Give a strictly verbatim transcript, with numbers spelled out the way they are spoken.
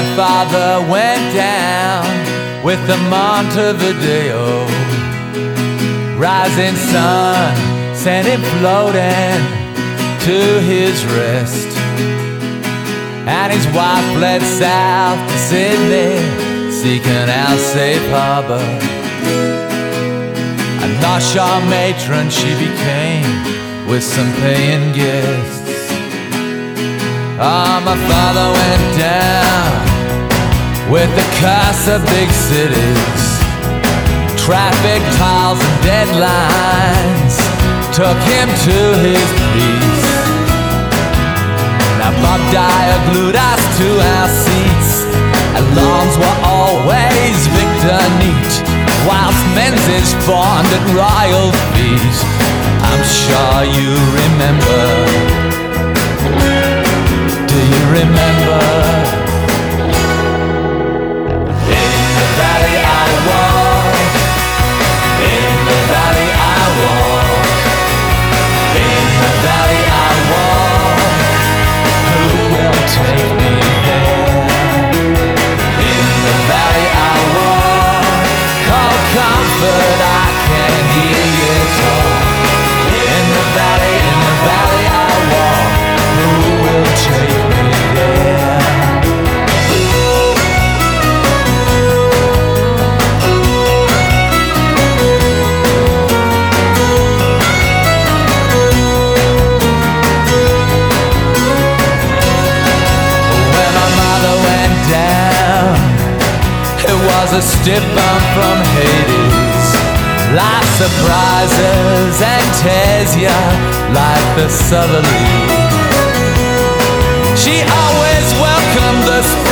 father went down with the Montevideo. Rising sun sent him floating to his rest, and his wife fled south to Sydney, seeking out safe harbor. A Narshaw matron she became, with some paying guests. Ah, oh, my father went down with the curse of big cities. Traffic tolls and deadlines took him to his peace. Now Bob Dyer glued us to our seats, and lawns were always Victor neat, whilst Menzies fawned at royal feet. I'm sure you remember. Do you remember? In the valley I walk, in the valley I walk, in the valley I walk. Who will take me there? In the valley I walk, call comfort, I can hear you talk. In the valley, in the valley I walk. Who will take me there? When my mother went down, it was a stiff bump from Hades. Life surprises and tears ya like the southerly. She always welcomed the